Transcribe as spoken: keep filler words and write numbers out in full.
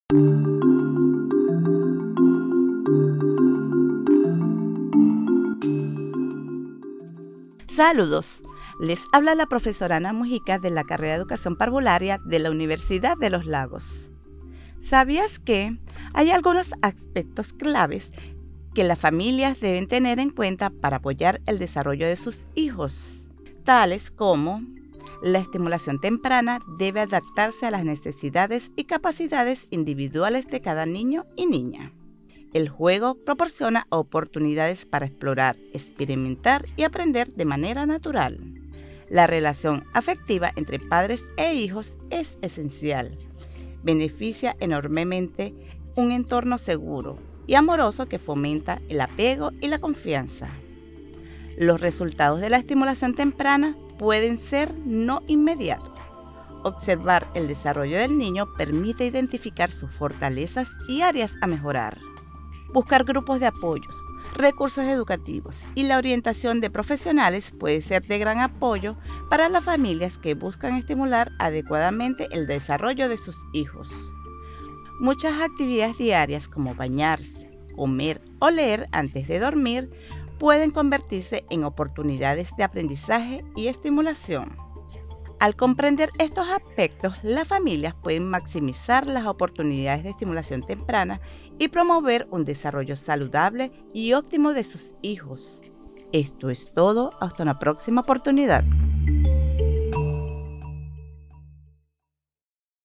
Saludos, les habla la profesora Ana Mujica de la carrera de Educación Parvularia de la Universidad de los Lagos. ¿Sabías que hay algunos aspectos claves que las familias deben tener en cuenta para apoyar el desarrollo de sus hijos? Tales como la estimulación temprana debe adaptarse a las necesidades y capacidades individuales de cada niño y niña. El juego proporciona oportunidades para explorar, experimentar y aprender de manera natural. La relación afectiva entre padres e hijos es esencial. Beneficia enormemente un entorno seguro y amoroso que fomenta el apego y la confianza. Los resultados de la estimulación temprana pueden ser no inmediatos. Observar el desarrollo del niño permite identificar sus fortalezas y áreas a mejorar. Buscar grupos de apoyo, recursos educativos y la orientación de profesionales puede ser de gran apoyo para las familias que buscan estimular adecuadamente el desarrollo de sus hijos. Muchas actividades diarias como bañarse, comer o leer antes de dormir pueden convertirse en oportunidades de aprendizaje y estimulación. Al comprender estos aspectos, las familias pueden maximizar las oportunidades de estimulación temprana y promover un desarrollo saludable y óptimo de sus hijos. Esto es todo, hasta una próxima oportunidad.